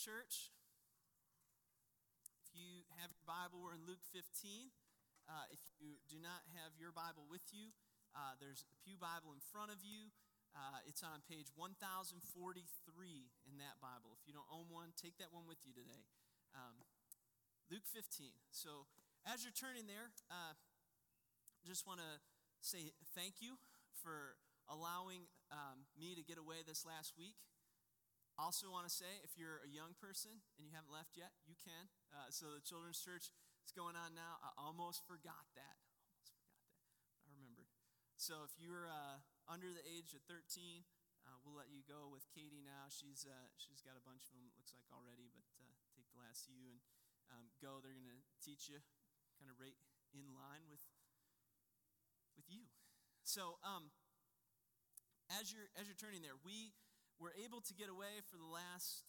church. If you have your Bible, we're in Luke 15. If you do not have your Bible with you, there's a pew Bible in front of you. It's on page 1043 in that Bible. If you don't own one, take that one with you today. Luke 15. So as you're turning there, just want to say thank you for allowing me to get away this last week. Also want to say, if you're a young person and you haven't left yet, you can. So the children's church is going on now. I almost forgot that. I remembered. So if you're under the age of 13, we'll let you go with Katie now. She's got a bunch of them, it looks like already, but take the last CU and go. They're going to teach you kind of right in line with you. So as you're turning there, we were able to get away for the last,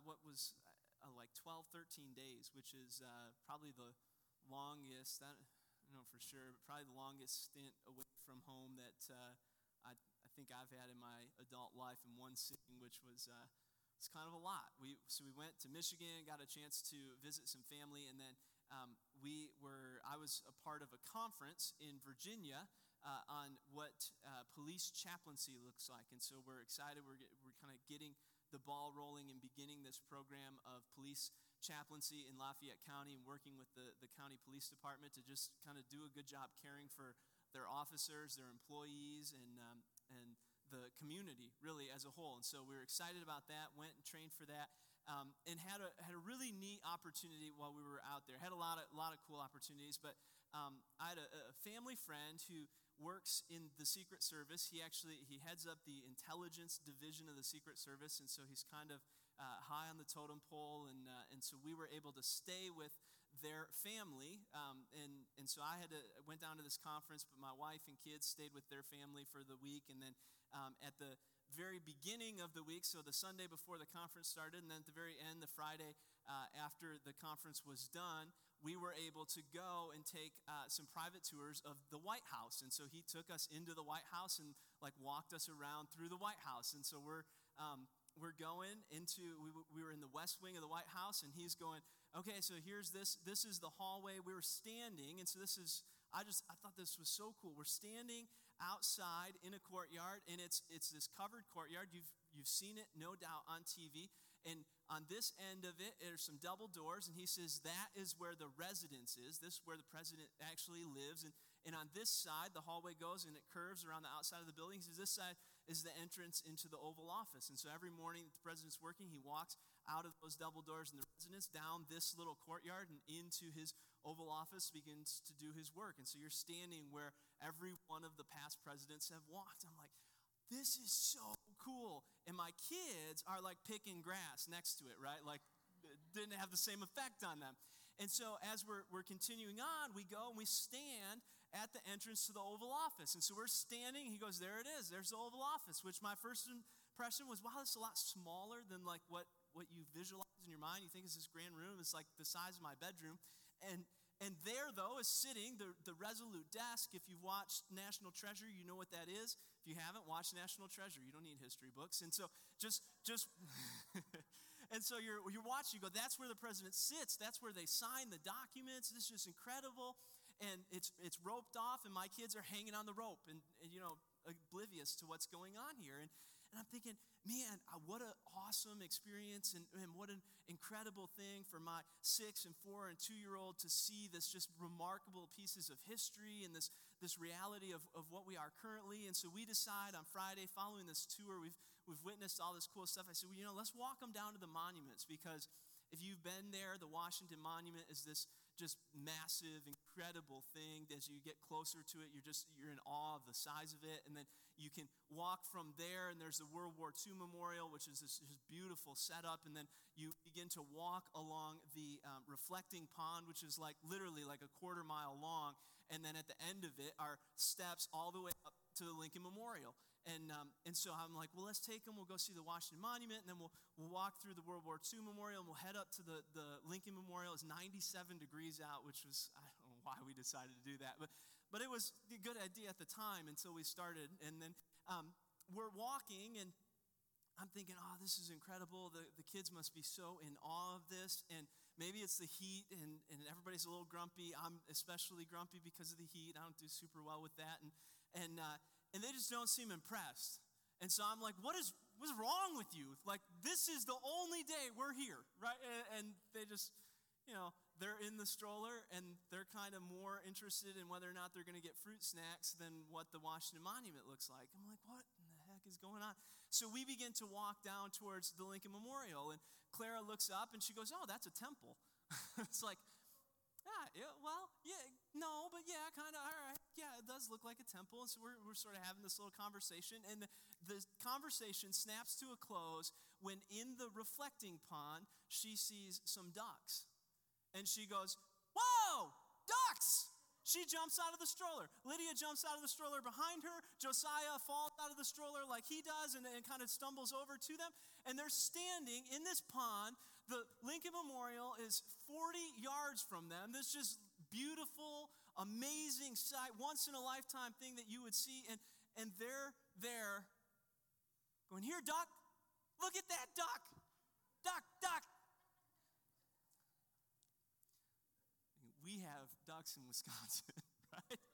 like 12, 13 days, which is probably the longest, I don't know for sure, but probably the longest stint away from home that I think I've had in my adult life in one sitting, which was it's kind of a lot. So we went to Michigan, got a chance to visit some family, and then I was a part of a conference in Virginia on what police chaplaincy looks like. And so we're excited. We're kind of getting the ball rolling and beginning this program of police chaplaincy in Lafayette County and working with the county police department to just kind of do a good job caring for their officers, their employees, and the community really as a whole. And so we were excited about that, went and trained for that, and had a really neat opportunity while we were out there. Had a lot of cool opportunities, but I had a family friend who works in the Secret Service. He heads up the intelligence division of the Secret Service, and so he's kind of high on the totem pole, and so we were able to stay with their family, and so I went down to this conference, but my wife and kids stayed with their family for the week, and then at the very beginning of the week, so the Sunday before the conference started, and then at the very end, the Friday after the conference was done, we were able to go and take some private tours of the White House. And so he took us into the White House and walked us around through the White House. And so we're going into, we were in the west wing of the White House, and he's going, okay, so here's this is the hallway. We were standing, and so I thought this was so cool. We're standing outside in a courtyard, and it's this covered courtyard. You've seen it, no doubt, on TV. And on this end of it, there's some double doors, and he says that is where the residence is. This is where the president actually lives. And on this side, the hallway goes, and it curves around the outside of the building. He says this side is the entrance into the Oval Office. And so every morning that the president's working, he walks out of those double doors in the residence, down this little courtyard, and into his Oval Office, begins to do his work. And so you're standing where every one of the past presidents have walked. I'm like, this is so cool. And my kids are picking grass next to it, right? It didn't have the same effect on them. And so as we're continuing on, we go and we stand at the entrance to the Oval Office. And so we're standing, he goes, there it is, there's the Oval Office, which my first impression was, wow, it's a lot smaller than what you visualize in your mind. You think it's this grand room, it's like the size of my bedroom. And there, though, is sitting the Resolute desk. If you've watched National Treasure, you know what that is. If you haven't, watch National Treasure. You don't need history books. And so just and so you're watching, you go, that's where the president sits. That's where they sign the documents. This is just incredible. And it's roped off, and my kids are hanging on the rope and oblivious to what's going on here. And I'm thinking, man, what an awesome experience and what an incredible thing for my 6 and 4 and 2-year-old to see this just remarkable pieces of history and this reality of what we are currently. And so we decide on Friday, following this tour, we've witnessed all this cool stuff. I said, well, let's walk them down to the monuments, because if you've been there, the Washington Monument is this just massive, incredible thing. As you get closer to it, you're in awe of the size of it. And then you can walk from there, and there's the World War II Memorial, which is this beautiful setup. And then you begin to walk along the reflecting pond, which is literally a quarter mile long. And then at the end of it are steps all the way up to the Lincoln Memorial. And so I'm like, well, let's take them. We'll go see the Washington Monument, and then we'll walk through the World War II Memorial, and we'll head up to the Lincoln Memorial. It's 97 degrees out, which was, I don't know why we decided to do that, but it was a good idea at the time until we started. And then we're walking, and I'm thinking, oh, this is incredible. The kids must be so in awe of this. And maybe it's the heat and everybody's a little grumpy. I'm especially grumpy because of the heat. I don't do super well with that. And they just don't seem impressed. And so I'm like, what's wrong with you? Like, this is the only day we're here, right? And they just, they're in the stroller and they're kind of more interested in whether or not they're going to get fruit snacks than what the Washington Monument looks like. I'm like, what in the heck is going on? So we begin to walk down towards the Lincoln Memorial, and Clara looks up and she goes, oh, that's a temple. It's like, no, but yeah, kind of, all right. Yeah, it does look like a temple. And so we're sort of having this little conversation, and the conversation snaps to a close when in the reflecting pond, she sees some ducks. And she goes, whoa, ducks! She jumps out of the stroller. Lydia jumps out of the stroller behind her. Josiah falls out of the stroller like he does and kind of stumbles over to them. And they're standing in this pond. The Lincoln Memorial is 40 yards from them. This just beautiful, amazing sight, once-in-a-lifetime thing that you would see. And they're there going, here, duck. Look at that duck. Duck, duck. We have ducks in Wisconsin, right?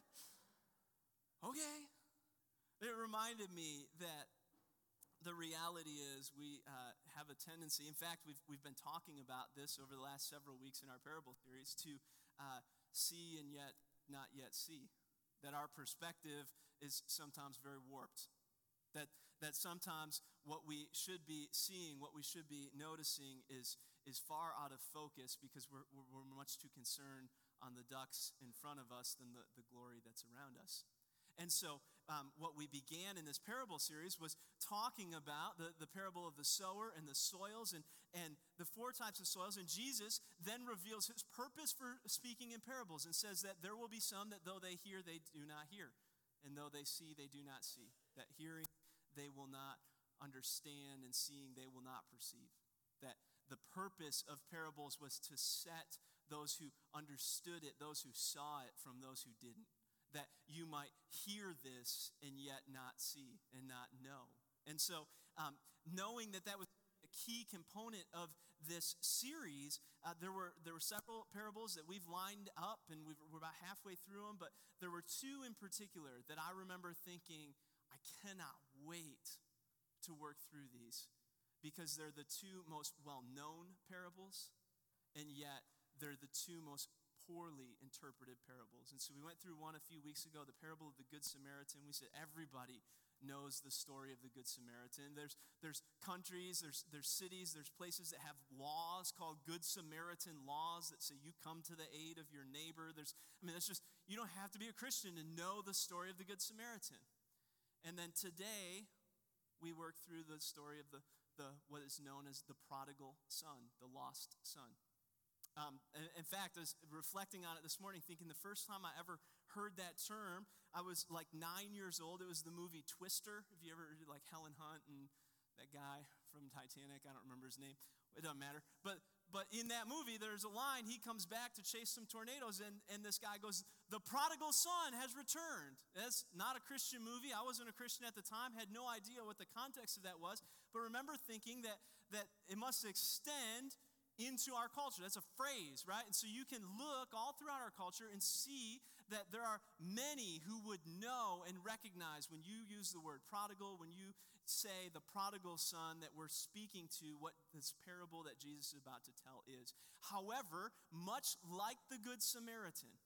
Okay. It reminded me that the reality is we have a tendency, in fact, we've been talking about this over the last several weeks in our parable series, to see and yet not yet see. That our perspective is sometimes very warped. That sometimes what we should be seeing, what we should be noticing is far out of focus because we're much too concerned on the ducks in front of us than the glory that's around us. And so what we began in this parable series was talking about the parable of the sower and the soils and the four types of soils. And Jesus then reveals his purpose for speaking in parables and says that there will be some that though they hear, they do not hear. And though they see, they do not see. That hearing, they will not understand, and seeing, they will not perceive. That the purpose of parables was to set those who understood it, those who saw it, from those who didn't. That you might hear this and yet not see and not know. And so knowing that was a key component of this series, there were several parables that we've lined up, and we're about halfway through them, but there were two in particular that I remember thinking, I cannot wait to work through these because they're the two most well-known parables, and yet they're the two most poorly interpreted parables. And so we went through one a few weeks ago, the parable of the Good Samaritan. We said everybody knows the story of the Good Samaritan. There's countries, there's cities, there's places that have laws called Good Samaritan laws that say you come to the aid of your neighbor. That's just, you don't have to be a Christian to know the story of the Good Samaritan. And then today, we work through the story of the what is known as the prodigal son, the lost son. In fact, I was reflecting on it this morning, thinking the first time I ever heard that term, I was like 9 years old. It was the movie Twister. If you ever did like Helen Hunt and that guy from Titanic, I don't remember his name. It doesn't matter. But in that movie, there's a line, he comes back to chase some tornadoes, and this guy goes, the prodigal son has returned. That's not a Christian movie. I wasn't a Christian at the time, had no idea what the context of that was, but remember thinking that it must extend into our culture. That's a phrase, right? And so you can look all throughout our culture and see that there are many who would know and recognize when you use the word prodigal, when you say the prodigal son, that we're speaking to what this parable that Jesus is about to tell is. However, much like the Good Samaritan,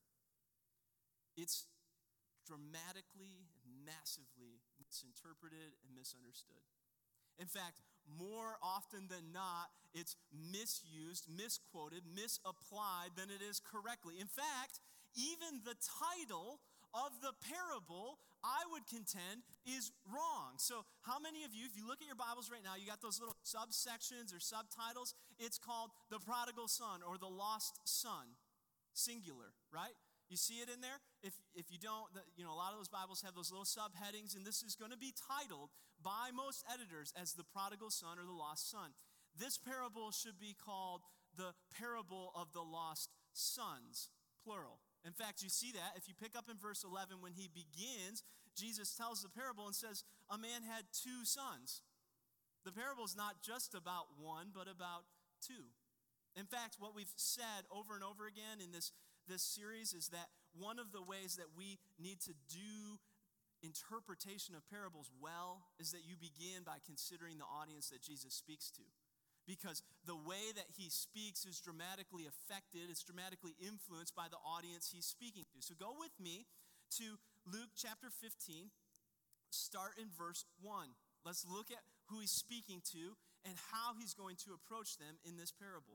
it's dramatically, massively misinterpreted and misunderstood. In fact, more often than not, it's misused, misquoted, misapplied than it is correctly. In fact, even the title of the parable, I would contend, is wrong. So how many of you, if you look at your Bibles right now, you got those little subsections or subtitles, it's called the prodigal son or the lost son, singular, right? You see it in there? If you don't, a lot of those Bibles have those little subheadings, and this is going to be titled by most editors as the prodigal son or the lost son. This parable should be called the parable of the lost sons, plural. In fact, you see that if you pick up in verse 11 when he begins, Jesus tells the parable and says, a man had two sons. The parable is not just about one, but about two. In fact, what we've said over and over again in this series is that one of the ways that we need to do interpretation of parables well is that you begin by considering the audience that Jesus speaks to. Because the way that he speaks is dramatically affected, it's dramatically influenced by the audience he's speaking to. So go with me to Luke chapter 15, start in verse 1. Let's look at who he's speaking to and how he's going to approach them in this parable.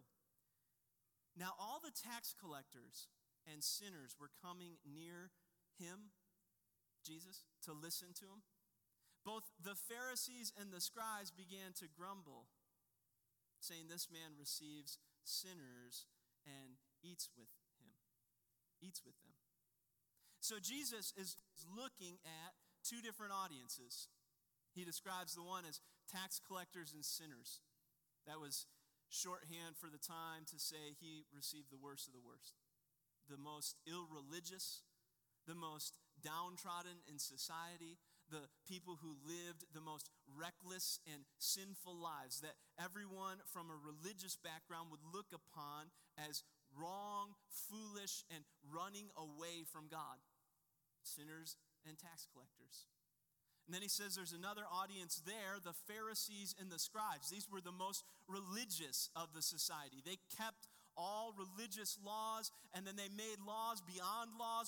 Now all the tax collectors and sinners were coming near him, Jesus, to listen to him. Both the Pharisees and the scribes began to grumble, saying, "This man receives sinners and eats with them." So Jesus is looking at two different audiences. He describes the one as tax collectors and sinners. That was shorthand for the time to say he received the worst of the worst. The most irreligious, the most downtrodden in society, the people who lived the most reckless and sinful lives that everyone from a religious background would look upon as wrong, foolish, and running away from God. Sinners and tax collectors. And then he says there's another audience there, the Pharisees and the scribes. These were the most religious of the society. They kept all religious laws, and then they made laws beyond laws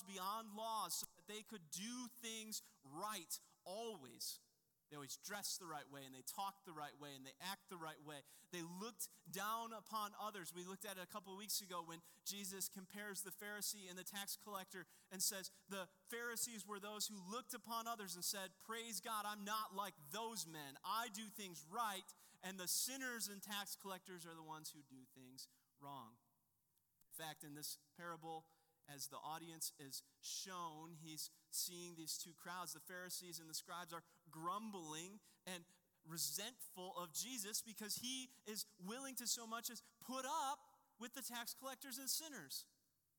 so that they could do things right always. They always dressed the right way, and they talked the right way, and they act the right way. They looked down upon others. We looked at it a couple of weeks ago when Jesus compares the Pharisee and the tax collector and says the Pharisees were those who looked upon others and said, "Praise God, I'm not like those men. I do things right." And the sinners and tax collectors are the ones who do things wrong. In fact, in this parable, as the audience is shown, he's seeing these two crowds. The Pharisees and the scribes are grumbling and resentful of Jesus because he is willing to so much as put up with the tax collectors and sinners.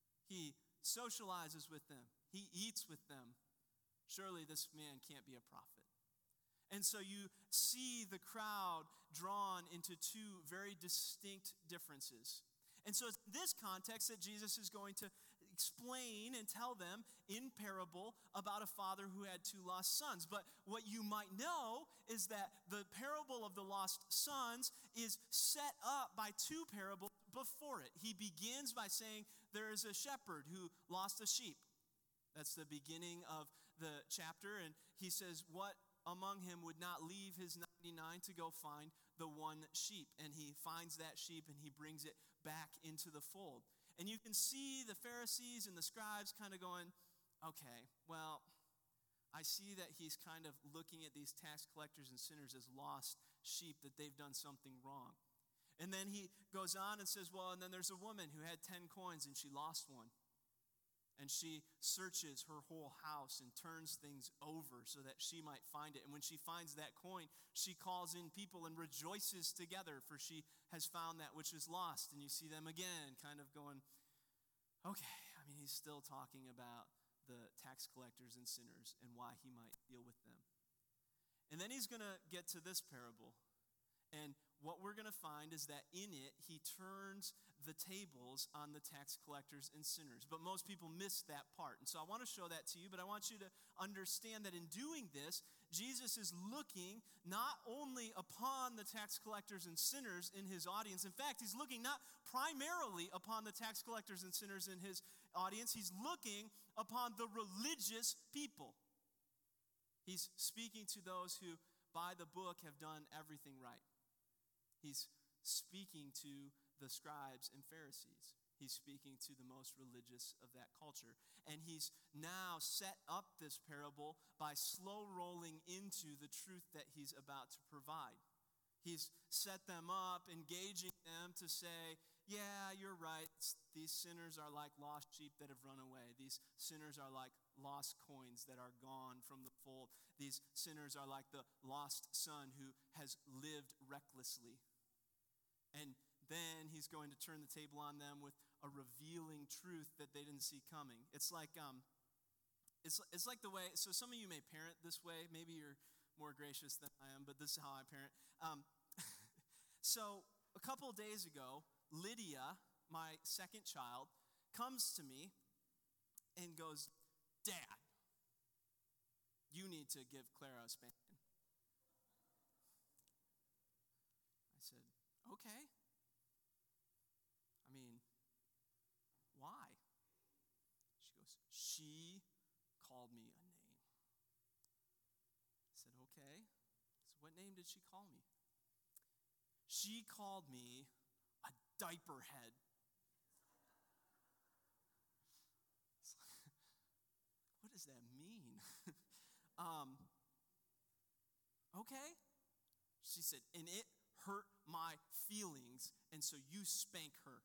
He socializes with them. He eats with them. Surely this man can't be a prophet. And so you see the crowd drawn into two very distinct differences. And so it's this context that Jesus is going to explain and tell them in parable about a father who had two lost sons. But what you might know is that the parable of the lost sons is set up by two parables before it. He begins by saying there is a shepherd who lost a sheep. That's the beginning of the chapter. And he says, what among him would not leave his 99 to go find the one sheep? And he finds that sheep and he brings it back into the fold. And you can see the Pharisees and the scribes kind of going, okay, well, I see that he's kind of looking at these tax collectors and sinners as lost sheep, that they've done something wrong. And then he goes on and says, well, and then there's a woman who had 10 coins and she lost one. And she searches her whole house and turns things over so that she might find it. And when she finds that coin, she calls in people and rejoices together, for she has found that which is lost. And you see them again kind of going, okay, I mean, he's still talking about the tax collectors and sinners and why he might deal with them. And then he's going to get to this parable. And what we're going to find is that in it, he turns the tables on the tax collectors and sinners. But most people miss that part. And so I want to show that to you, but I want you to understand that in doing this, Jesus is looking not only upon the tax collectors and sinners in his audience. In fact, he's looking not primarily upon the tax collectors and sinners in his audience. He's looking upon the religious people. He's speaking to those who, by the book, have done everything right. He's speaking to the scribes and Pharisees. He's speaking to the most religious of that culture. And he's now set up this parable by slow rolling into the truth that he's about to provide. He's set them up, engaging them to say, yeah, you're right. These sinners are like lost sheep that have run away. These sinners are like lost coins that are gone from the fold. These sinners are like the lost son who has lived recklessly. And then he's going to turn the table on them with a revealing truth that they didn't see coming. It's like the way, so some of you may parent this way. Maybe your more gracious than I am, but this is how I parent. So a couple of days ago, Lydia, my second child, comes to me and goes, "Dad, you need to give Clara a spanking." I said, "Okay. I mean, why?" She goes, "She called me a name." I said, "Okay. So what name did she call me?" "She called me a diaper head." What does that mean? Okay. She said, "And it hurt my feelings, and so you spank her."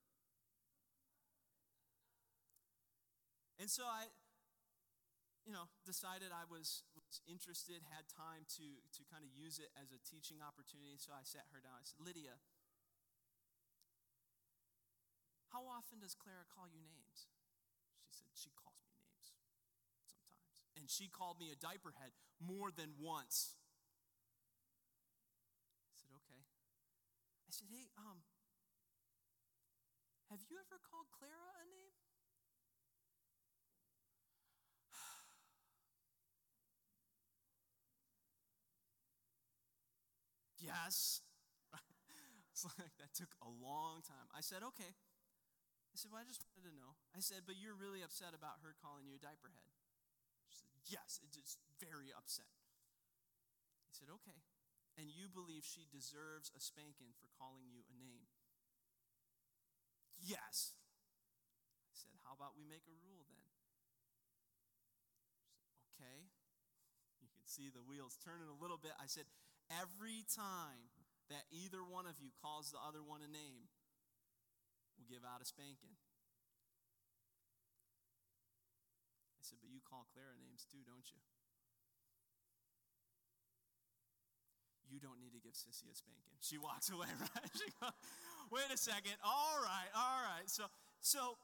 And so I, decided I was interested, had time to kind of use it as a teaching opportunity. So I sat her down. I said, "Lydia, how often does Clara call you names?" She said, "She calls me names sometimes. And she called me a diaper head more than once." I said, "Okay." I said, "Hey, have you ever called Clara a name?" "Yes." It's like that took a long time. I said, "Okay." I said, "Well, I just wanted to know." I said, "But you're really upset about her calling you a diaper head?" She said, "Yes, it's just very upset." I said, "Okay. And you believe she deserves a spanking for calling you a name?" "Yes." I said, "How about we make a rule then?" She said, "Okay." You can see the wheels turning a little bit. I said, "Every time that either one of you calls the other one a name, we'll give out a spanking." I said, "But you call Clara names too, don't you?" "You don't need to give Sissy a spanking." She walks away, right? She goes, "Wait a second. All right. So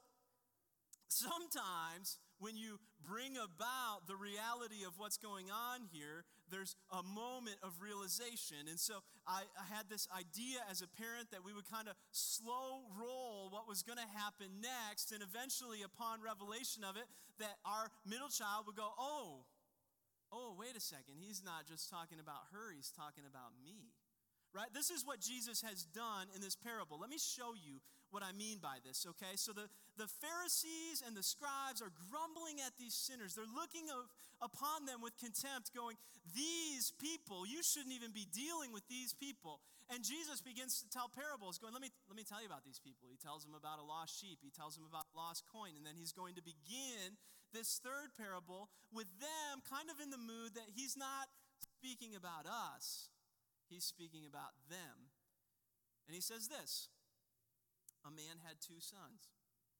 sometimes when you bring about the reality of what's going on here, there's a moment of realization. And so I had this idea as a parent that we would kind of slow roll what was going to happen next, and eventually upon revelation of it, that our middle child would go, oh, wait a second. He's not just talking about her, he's talking about me. Right? This is what Jesus has done in this parable. Let me show you what I mean by this, okay? So the Pharisees and the scribes are grumbling at these sinners. They're looking upon them with contempt, going, "These people, you shouldn't even be dealing with these people." And Jesus begins to tell parables, going, let me tell you about these people. He tells them about a lost sheep. He tells them about a lost coin. And then he's going to begin this third parable with them kind of in the mood that he's not speaking about us. He's speaking about them. And he says this: "A man had 2 sons.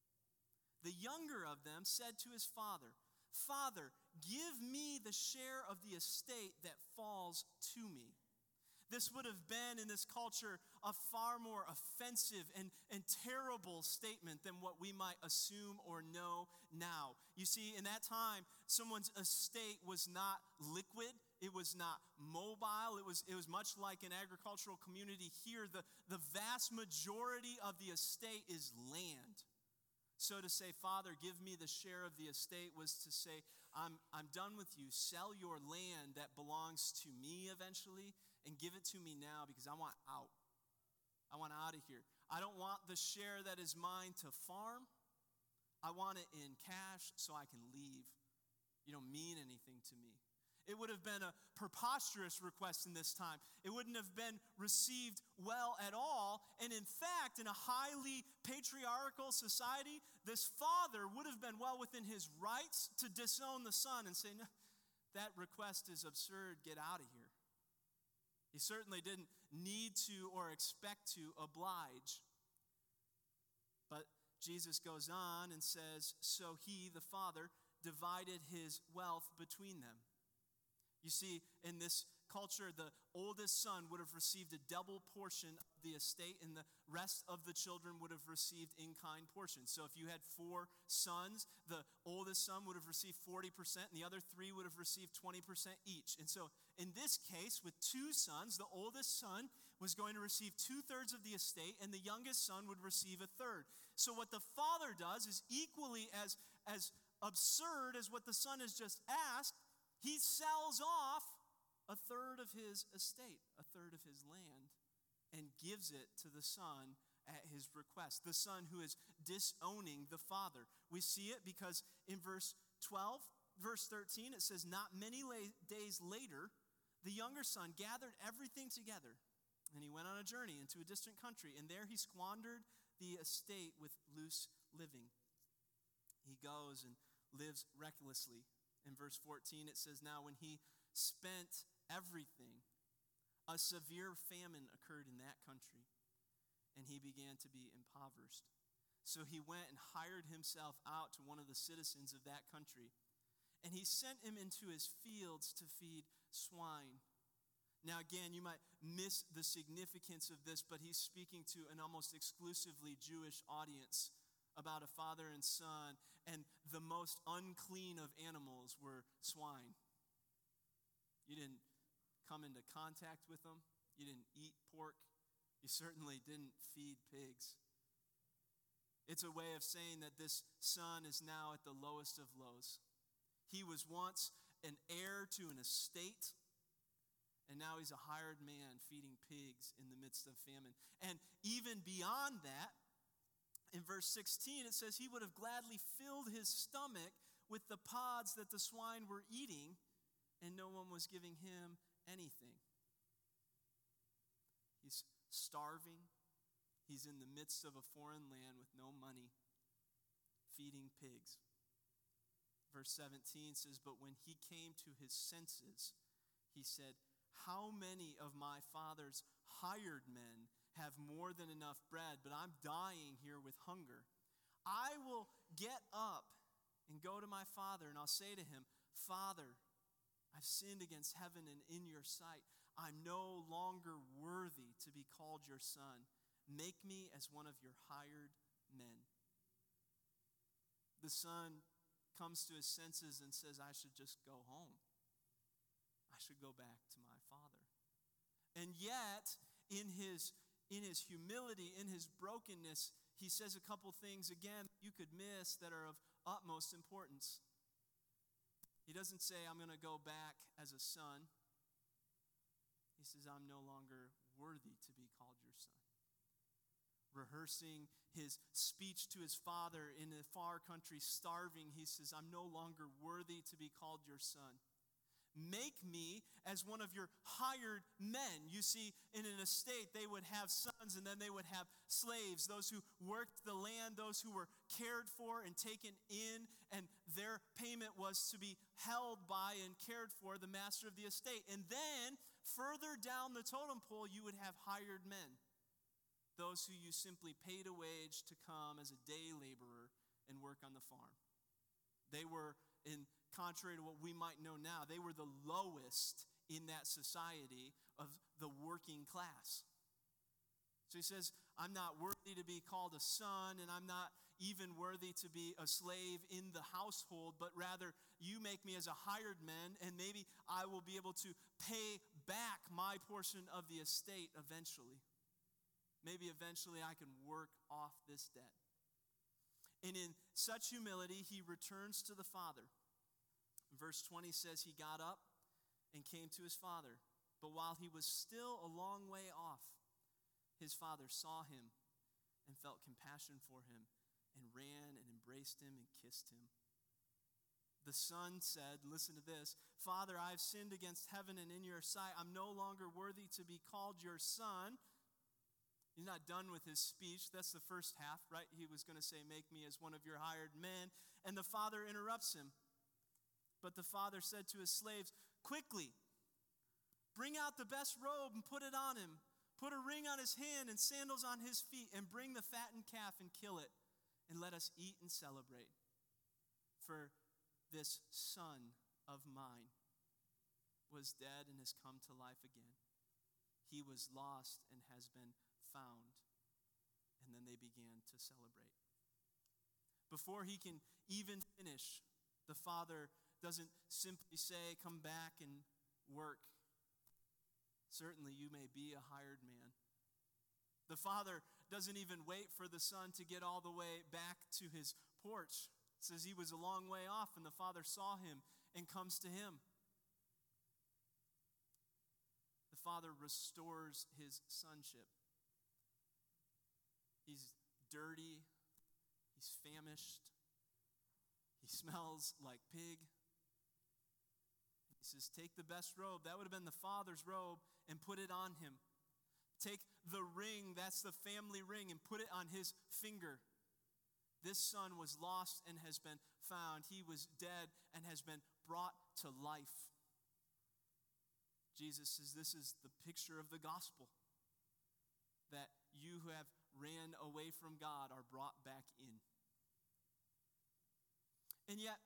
The younger of them said to his father, 'Father, give me the share of the estate that falls to me.'" This would have been, in this culture, a far more offensive and terrible statement than what we might assume or know now. You see, in that time, someone's estate was not liquid. It was not mobile. It was much like an agricultural community here. The vast majority of the estate is land. So to say, "Father, give me the share of the estate," was to say, I'm done with you. Sell your land that belongs to me eventually and give it to me now, because I want out. I want out of here. I don't want the share that is mine to farm. I want it in cash so I can leave. You don't mean anything to me. It would have been a preposterous request in this time. It wouldn't have been received well at all. And in fact, in a highly patriarchal society, this father would have been well within his rights to disown the son and say, "No, that request is absurd. Get out of here." He certainly didn't need to or expect to oblige. But Jesus goes on and says, "So he, the father, divided his wealth between them." You see, in this culture, the oldest son would have received a double portion of the estate, and the rest of the children would have received in-kind portions. So if you had 4 sons, the oldest son would have received 40%, and the other 3 would have received 20% each. And so in this case, with 2 sons, the oldest son was going to receive 2/3 of the estate, and the youngest son would receive 1/3. So what the father does is equally as absurd as what the son has just asked. He sells off 1/3 of his estate, 1/3 of his land, and gives it to the son at his request. The son who is disowning the father. We see it because in verse 12, verse 13, it says, "Not many days later, the younger son gathered everything together, and he went on a journey into a distant country, and there he squandered the estate with loose living." He goes and lives recklessly. In verse 14, it says, "Now when he spent everything, a severe famine occurred in that country, and he began to be impoverished. So he went and hired himself out to one of the citizens of that country, and he sent him into his fields to feed swine." Now again, you might miss the significance of this, but he's speaking to an almost exclusively Jewish audience about a father and son, and the most unclean of animals were swine. You didn't come into contact with them. You didn't eat pork. You certainly didn't feed pigs. It's a way of saying that this son is now at the lowest of lows. He was once an heir to an estate, and now he's a hired man feeding pigs in the midst of famine. And even beyond that, in verse 16, it says he would have gladly filled his stomach with the pods that the swine were eating, and no one was giving him anything. He's starving. He's in the midst of a foreign land with no money, feeding pigs. Verse 17 says, "But when he came to his senses, he said, 'How many of my father's hired men have more than enough bread, but I'm dying here with hunger? I will get up and go to my father, and I'll say to him, Father, I've sinned against heaven and in your sight. I'm no longer worthy to be called your son. Make me as one of your hired men.'" The son comes to his senses and says, "I should just go home. I should go back to my father." And yet, in his humility, in his brokenness, he says a couple things, again, you could miss that are of utmost importance. He doesn't say, "I'm going to go back as a son." He says, "I'm no longer worthy to be called your son." Rehearsing his speech to his father in a far country, starving, he says, "I'm no longer worthy to be called your son. Make me as one of your hired men." You see, in an estate, they would have sons, and then they would have slaves, those who worked the land, those who were cared for and taken in, and their payment was to be held by and cared for the master of the estate. And then, further down the totem pole, you would have hired men, those who you simply paid a wage to come as a day laborer and work on the farm. They were, contrary to what we might know now, they were the lowest in that society of the working class. So he says, "I'm not worthy to be called a son, and I'm not even worthy to be a slave in the household, but rather you make me as a hired man, and maybe I will be able to pay back my portion of the estate eventually. Maybe eventually I can work off this debt." And in such humility, he returns to the father. Verse 20 says he got up and came to his father. But while he was still a long way off, his father saw him and felt compassion for him and ran and embraced him and kissed him. The son said, listen to this, "Father, I have sinned against heaven and in your sight. I'm no longer worthy to be called your son." He's not done with his speech. That's the first half, right? He was going to say, "Make me as one of your hired men." And the father interrupts him. But the father said to his slaves, "Quickly, bring out the best robe and put it on him. Put a ring on his hand and sandals on his feet, and bring the fattened calf and kill it, and let us eat and celebrate. For this son of mine was dead and has come to life again. He was lost and has been found. And then they began to celebrate. Before he can even finish, the father doesn't simply say, come back and work. Certainly you may be a hired man. The father doesn't even wait for the son to get all the way back to his porch. It says he was a long way off, and the father saw him and comes to him. The father restores his sonship. He's dirty. He's famished. He smells like pig. He says, take the best robe. That would have been the father's robe, and put it on him. Take the ring, that's the family ring, and put it on his finger. This son was lost and has been found. He was dead and has been brought to life. Jesus says this is the picture of the gospel, that you who have ran away from God are brought back in. And yet,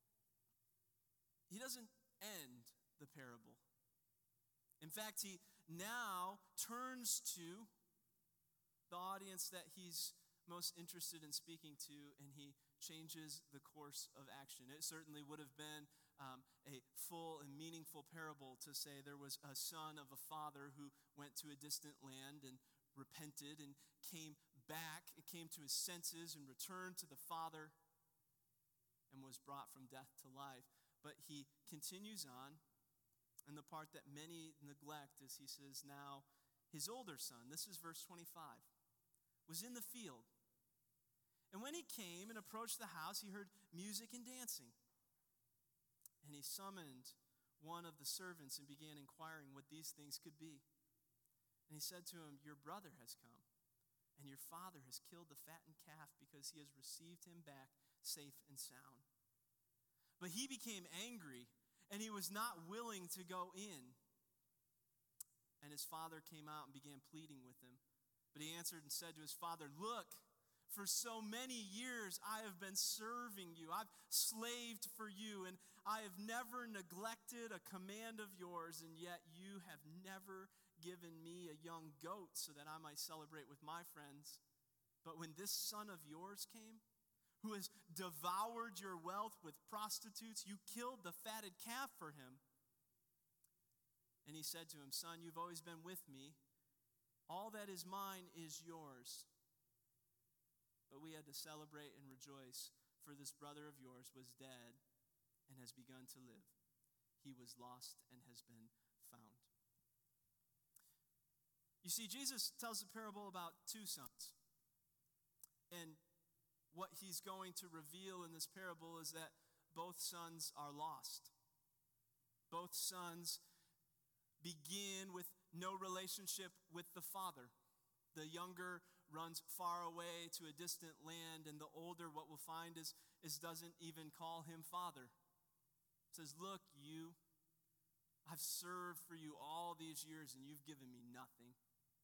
he doesn't end the parable. In fact, he now turns to the audience that he's most interested in speaking to, and he changes the course of action. It certainly would have been a full and meaningful parable to say there was a son of a father who went to a distant land and repented and came back and came to his senses and returned to the father and was brought from death to life. But he continues on, and the part that many neglect is he says, now his older son, this is verse 25, was in the field. And when he came and approached the house, he heard music and dancing. And he summoned one of the servants and began inquiring what these things could be. And he said to him, your brother has come, and your father has killed the fattened calf because he has received him back safe and sound. But he became angry, and he was not willing to go in. And his father came out and began pleading with him. But he answered and said to his father, look, for so many years I have been serving you. I've slaved for you, and I have never neglected a command of yours, and yet you have never given me a young goat so that I might celebrate with my friends. But when this son of yours came, who has devoured your wealth with prostitutes, you killed the fatted calf for him. And he said to him, son, you've always been with me. All that is mine is yours. But we had to celebrate and rejoice, for this brother of yours was dead and has begun to live. He was lost and has been found. You see, Jesus tells a parable about two sons. And what he's going to reveal in this parable is that both sons are lost. Both sons begin with no relationship with the father. The younger runs far away to a distant land, and the older, what we'll find is doesn't even call him father. It says, look, I've served for you all these years, and you've given me nothing.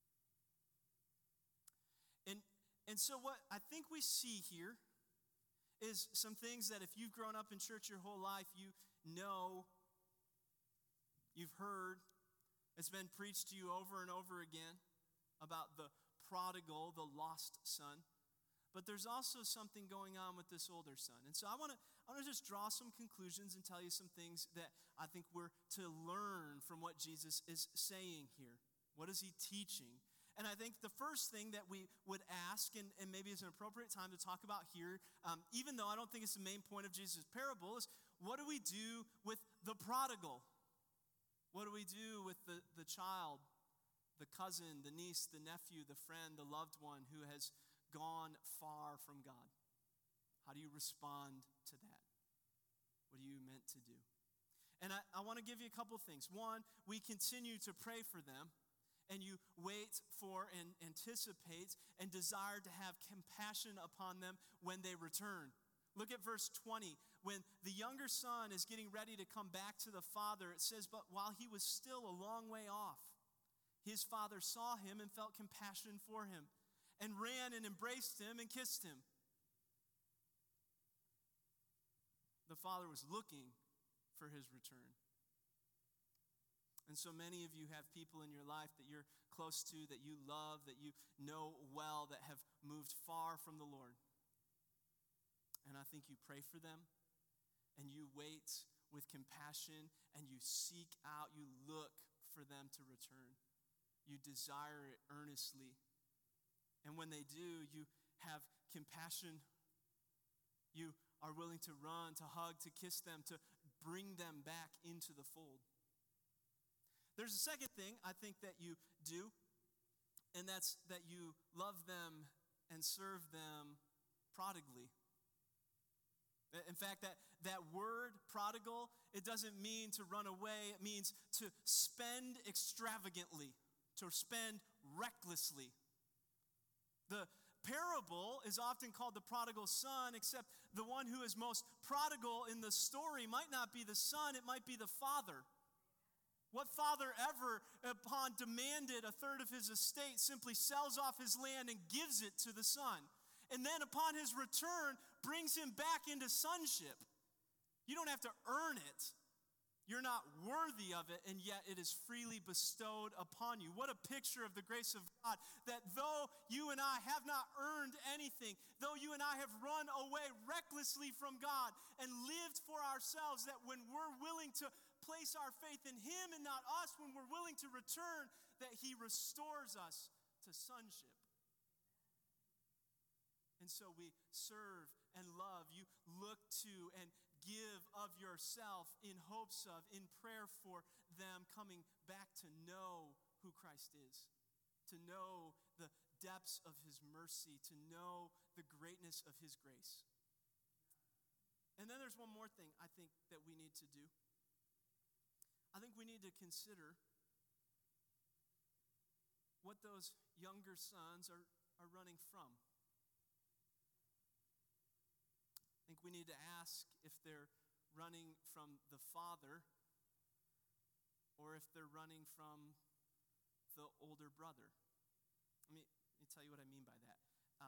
And so what I think we see here is some things that if you've grown up in church your whole life, you know, you've heard, it's been preached to you over and over again about the prodigal, the lost son. But there's also something going on with this older son. And so I want to just draw some conclusions and tell you some things that I think we're to learn from what Jesus is saying here. What is he teaching? And I think the first thing that we would ask, and maybe it's an appropriate time to talk about here, even though I don't think it's the main point of Jesus' parable, is what do we do with the prodigal? What do we do with the child, the cousin, the niece, the nephew, the friend, the loved one who has gone far from God? How do you respond to that? What are you meant to do? And I want to give you a couple things. One, we continue to pray for them, and you wait for and anticipate and desire to have compassion upon them when they return. Look at verse 20. When the younger son is getting ready to come back to the father, it says, but while he was still a long way off, his father saw him and felt compassion for him and ran and embraced him and kissed him. The father was looking for his return. And so many of you have people in your life that you're close to, that you love, that you know well, that have moved far from the Lord. And I think you pray for them, and you wait with compassion, and you seek out, you look for them to return. You desire it earnestly. And when they do, you have compassion. You are willing to run, to hug, to kiss them, to bring them back into the fold. There's a second thing I think that you do, and that's that you love them and serve them prodigally. In fact, that word prodigal, it doesn't mean to run away. It means to spend extravagantly, to spend recklessly. The parable is often called the prodigal son, except the one who is most prodigal in the story might not be the son, it might be the father. What father ever, upon demanded a third of his estate, simply sells off his land and gives it to the son? And then upon his return, brings him back into sonship. You don't have to earn it. You're not worthy of it, and yet it is freely bestowed upon you. What a picture of the grace of God, that though you and I have not earned anything, though you and I have run away recklessly from God and lived for ourselves, that when we're willing to place our faith in Him and not us, when we're willing to return, that He restores us to sonship. And so we serve and love. You look to and give of yourself in hopes of, in prayer for them coming back to know who Christ is, to know the depths of His mercy, to know the greatness of His grace. And then there's one more thing I think that we need to do. I think we need to consider what those younger sons are running from. I think we need to ask if they're running from the father or if they're running from the older brother. Let me tell you what I mean by that.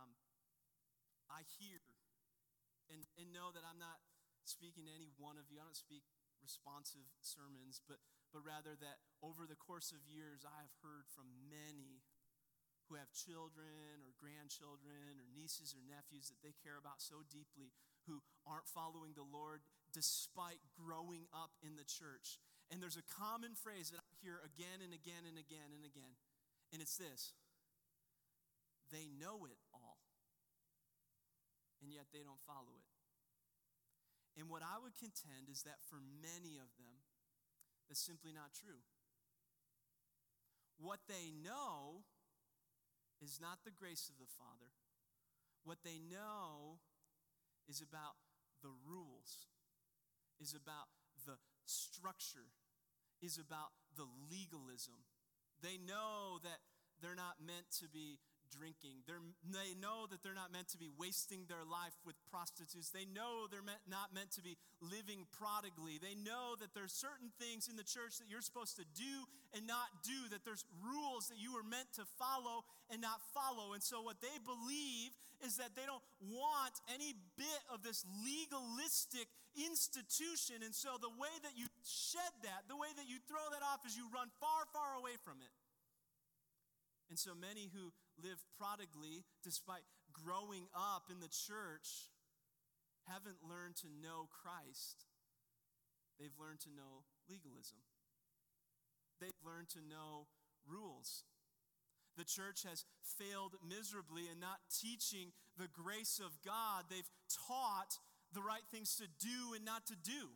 I hear and know that I'm not speaking to any one of you. I don't speak responsive sermons, but rather that over the course of years, I have heard from many who have children or grandchildren or nieces or nephews that they care about so deeply, who aren't following the Lord despite growing up in the church. And there's a common phrase that I hear again and again and again and again, and it's this: they know it all, and yet they don't follow it. And what I would contend is that for many of them, that's simply not true. What they know is not the grace of the Father. What they know is about the rules, is about the structure, is about the legalism. They know that they're not meant to be drinking. They know that they're not meant to be wasting their life with prostitutes. They know they're not meant to be living prodigally. They know that there's certain things in the church that you're supposed to do and not do, that there's rules that you were meant to follow and not follow. And so what they believe is that they don't want any bit of this legalistic institution. And so the way that you shed that, the way that you throw that off, is you run far, far away from it. And so many who live prodigally, despite growing up in the church, haven't learned to know Christ. They've learned to know legalism. They've learned to know rules. The church has failed miserably in not teaching the grace of God. They've taught the right things to do and not to do.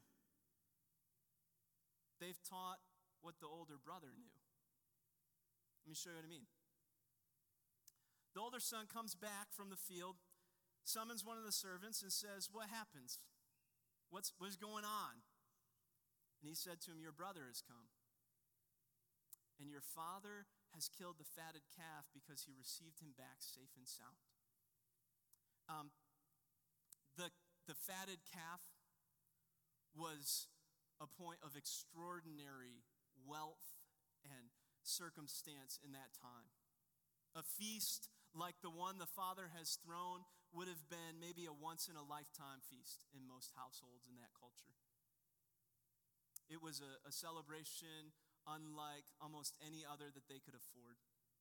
They've taught what the older brother knew. Let me show you what I mean. The older son comes back from the field, summons one of the servants, and says, "What happens? What's going on?" And he said to him, "Your brother has come, and your father has killed the fatted calf because he received him back safe and sound." The fatted calf was a point of extraordinary wealth and circumstance in that time. A feast like the one the Father has thrown would have been maybe a once-in-a-lifetime feast in most households in that culture. It was a celebration unlike almost any other that they could afford.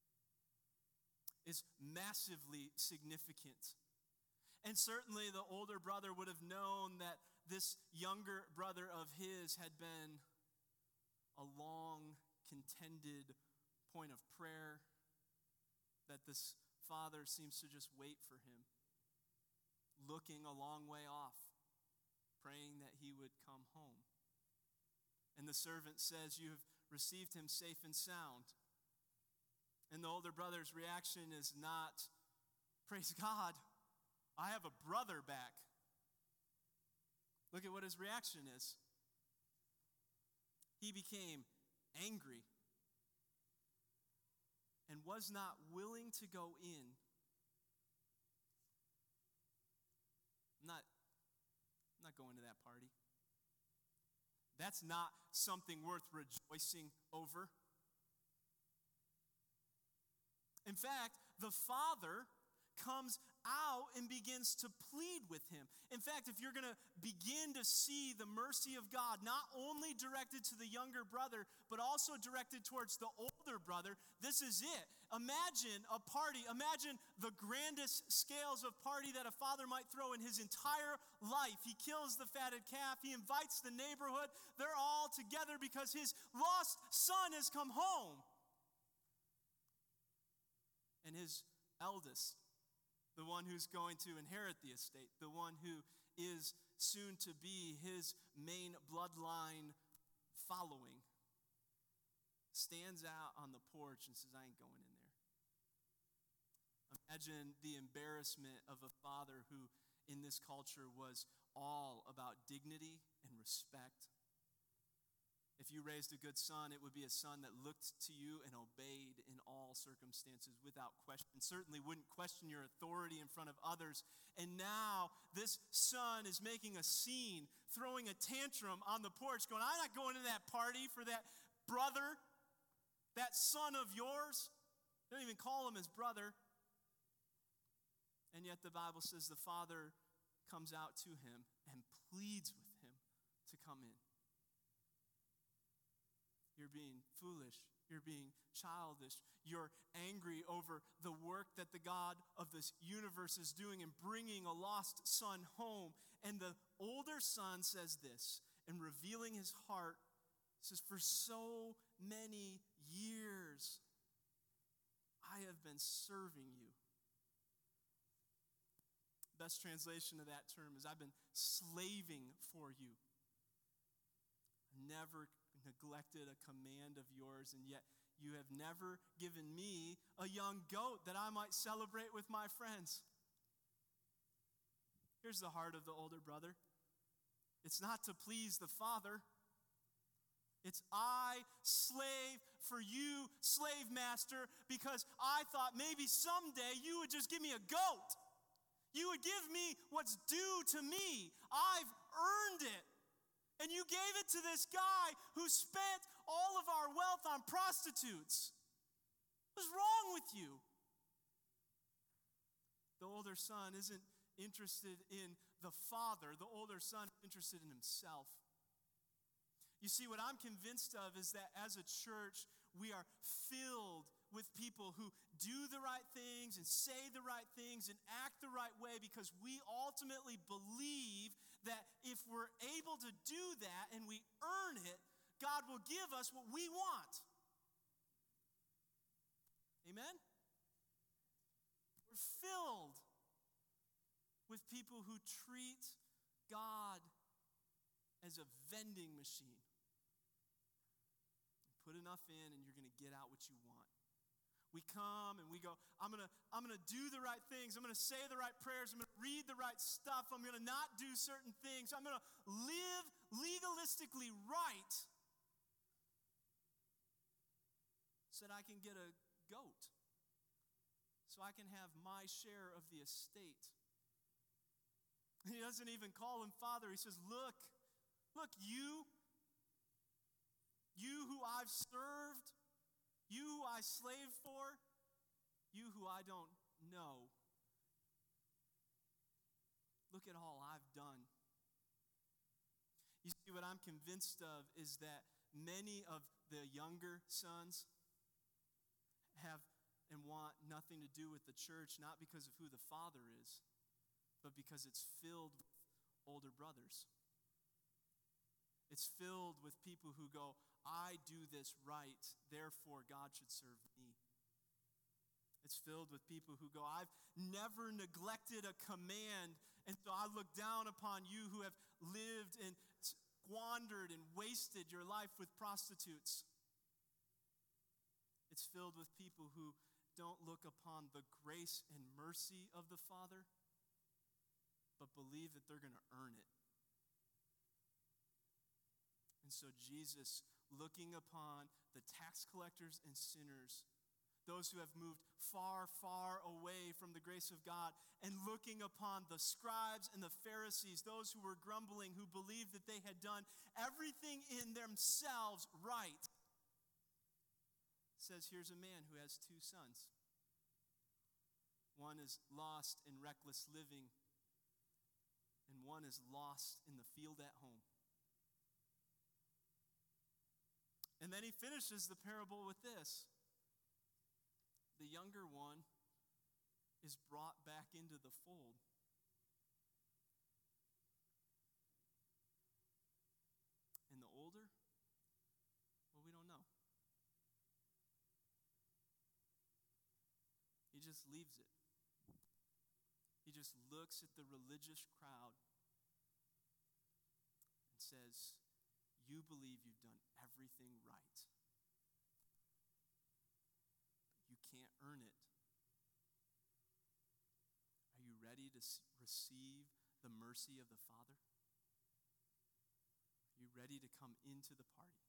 It's massively significant. And certainly the older brother would have known that this younger brother of his had been a long, contended point of prayer, that this father seems to just wait for him, looking a long way off, praying that he would come home. And the servant says, "You have received him safe and sound." And the older brother's reaction is not, "Praise God, I have a brother back." Look at what his reaction is. He became angry and was not willing to go in. I'm not going to that party. That's not something worth rejoicing over. In fact, the father comes out and begins to plead with him. In fact, if you're going to begin to see the mercy of God, not only directed to the younger brother, but also directed towards the older brother, this is it. Imagine a party. Imagine the grandest scales of party that a father might throw in his entire life. He kills the fatted calf. He invites the neighborhood. They're all together because his lost son has come home. And his eldest, the one who's going to inherit the estate, the one who is soon to be his main bloodline following, stands out on the porch and says, "I ain't going in there." Imagine the embarrassment of a father who in this culture was all about dignity and respect. If you raised a good son, it would be a son that looked to you and obeyed in all circumstances without question. Certainly wouldn't question your authority in front of others. And now this son is making a scene, throwing a tantrum on the porch, going, "I'm not going to that party for that brother, that son of yours." They don't even call him his brother. And yet the Bible says the father comes out to him and pleads with him to come in. You're being foolish. You're being childish. You're angry over the work that the God of this universe is doing in bringing a lost son home. And the older son says this, and revealing his heart, says, "For so many years, I have been serving you." Best translation of that term is, "I've been slaving for you. Never neglected a command of yours, and yet you have never given me a young goat that I might celebrate with my friends." Here's the heart of the older brother. It's not to please the father. It's, "I slave for you, slave master, because I thought maybe someday you would just give me a goat. You would give me what's due to me. I've earned it. And you gave it to this guy who spent all of our wealth on prostitutes. What's wrong with you?" The older son isn't interested in the father. The older son is interested in himself. You see, what I'm convinced of is that as a church, we are filled with people who do the right things and say the right things and act the right way because we ultimately believe that if we're able to do that and we earn it, God will give us what we want. Amen? We're filled with people who treat God as a vending machine. Put enough in and you're going to get out what you want. We come and we go, I'm going to do the right things. I'm going to say the right prayers. I'm going to read the right stuff. I'm going to not do certain things. I'm going to live legalistically right so that I can get a goat, so I can have my share of the estate. He doesn't even call him father. He says, look, you who I've served, you who I slave for, you who I don't know. Look at all I've done. You see, what I'm convinced of is that many of the younger sons have and want nothing to do with the church, not because of who the father is, but because it's filled with older brothers. It's filled with people who go, I do this right, therefore God should serve me. It's filled with people who go, I've never neglected a command, and so I look down upon you who have lived and squandered and wasted your life with prostitutes. It's filled with people who don't look upon the grace and mercy of the Father, but believe that they're going to earn it. And so Jesus, looking upon the tax collectors and sinners, those who have moved far, far away from the grace of God, and looking upon the scribes and the Pharisees, those who were grumbling, who believed that they had done everything in themselves right, says, here's a man who has two sons. One is lost in reckless living, and one is lost in the field at home. And then he finishes the parable with this. The younger one is brought back into the fold. And the older, well, we don't know. He just leaves it. He just looks at the religious crowd and says, you believe you've done everything right. You can't earn it. Are you ready to receive the mercy of the Father? Are you ready to come into the party?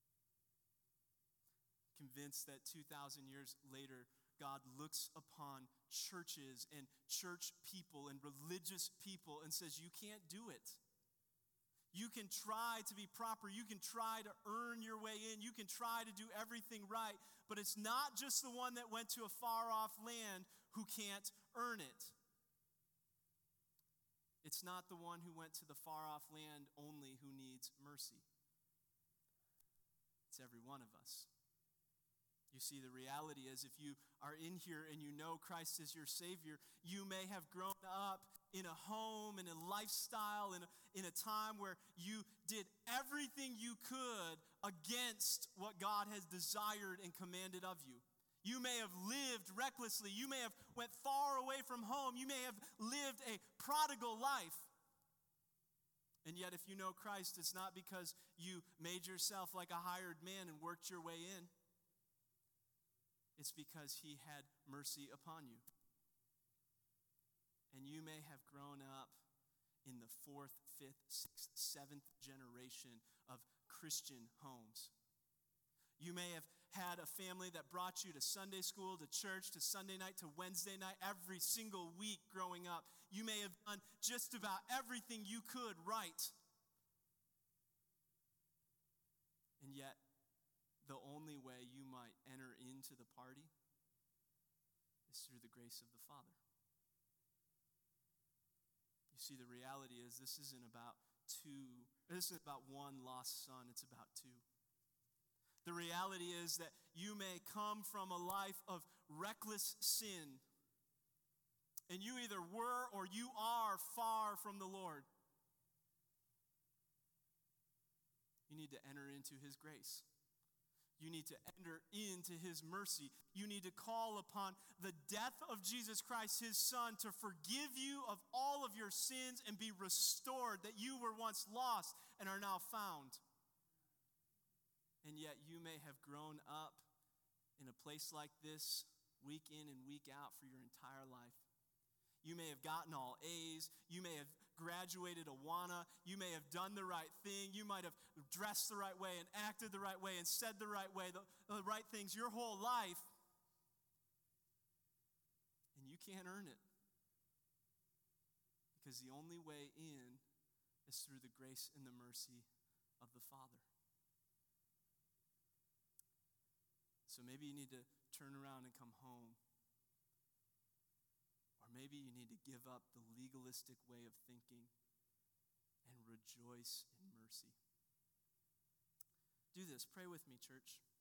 Convinced that 2,000 years later, God looks upon churches and church people and religious people and says, you can't do it. You can try to be proper. You can try to earn your way in. You can try to do everything right. But it's not just the one that went to a far-off land who can't earn it. It's not the one who went to the far-off land only who needs mercy. It's every one of us. You see, the reality is if you are in here and you know Christ is your Savior, you may have grown up in a home, in a lifestyle, in a time where you did everything you could against what God has desired and commanded of you. You may have lived recklessly. You may have went far away from home. You may have lived a prodigal life. And yet if you know Christ, it's not because you made yourself like a hired man and worked your way in. It's because he had mercy upon you. And you may have grown up in the 4th, 5th, 6th, 7th generation of Christian homes. You may have had a family that brought you to Sunday school, to church, to Sunday night, to Wednesday night, every single week growing up. You may have done just about everything you could right. And yet, the only way you might enter into the party is through the grace of the Father. You see, the reality is this isn't about one lost son, it's about two. The reality is that you may come from a life of reckless sin, and you either were or you are far from the Lord. You need to enter into his grace. You need to enter into his mercy. You need to call upon the death of Jesus Christ, his Son, to forgive you of all of your sins and be restored, that you were once lost and are now found. And yet you may have grown up in a place like this week in and week out for your entire life. You may have gotten all A's. You may have graduated Awana. You may have done the right thing. You might have dressed the right way and acted the right way and said the right way, the right things your whole life. And you can't earn it. Because the only way in is through the grace and the mercy of the Father. So maybe you need to turn around and come home. Or maybe you need to give up the legalistic way of thinking and rejoice in mercy. do this. Pray with me, church.